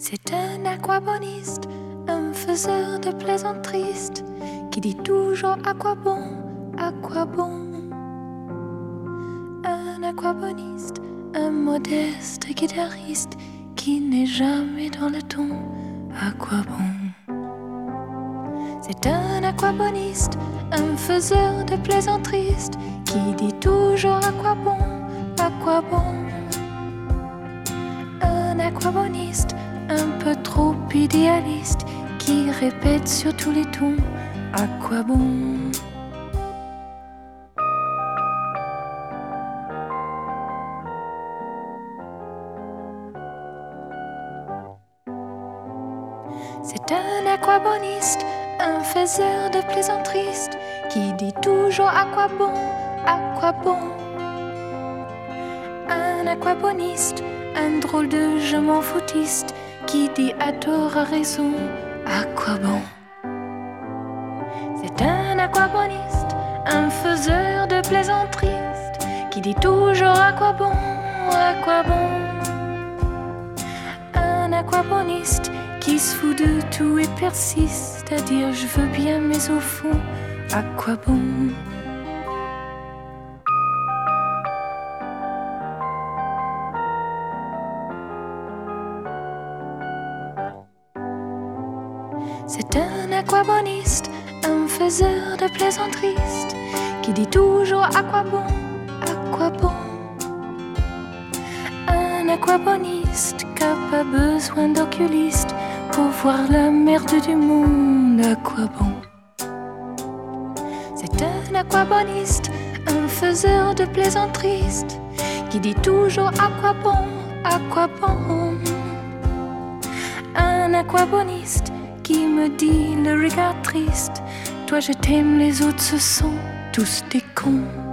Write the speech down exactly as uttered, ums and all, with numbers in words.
C'est un aquaboniste, un faiseur de plaisanteries, qui dit toujours à quoi bon, à quoi bon. Un aquaboniste, un modeste guitariste, qui n'est jamais dans le ton, à quoi bon. C'est un aquaboniste, un faiseur de plaisanteries, qui dit toujours à quoi bon, à quoi bon. Un aquaboniste, un peu trop idéaliste, qui répète sur tous les tons, à quoi bon. C'est un aquaboniste, un faiseur de plaisanteries, qui dit toujours à quoi bon, à quoi bon. Un aquaboniste, un drôle de je m'en foutiste, qui dit à tort, à raison, à quoi bon. C'est un aquaboniste, un faiseur de plaisanteries, qui dit toujours à quoi bon, à quoi bon. Un aquaboniste qui se fout de tout et persiste à dire je veux bien mais au fond, à quoi bon. C'est un aquaboniste, un faiseur de plaisanteries, qui dit toujours à quoi bon, à quoi bon. Un aquaboniste qui n'a pas besoin d'oculiste pour voir la merde du monde, à quoi bon. C'est un aquaboniste, un faiseur de plaisanteries, qui dit toujours à quoi bon, à quoi bon. Un aquaboniste qui me dit le regard triste, toi je t'aime, les autres ce sont tous des cons.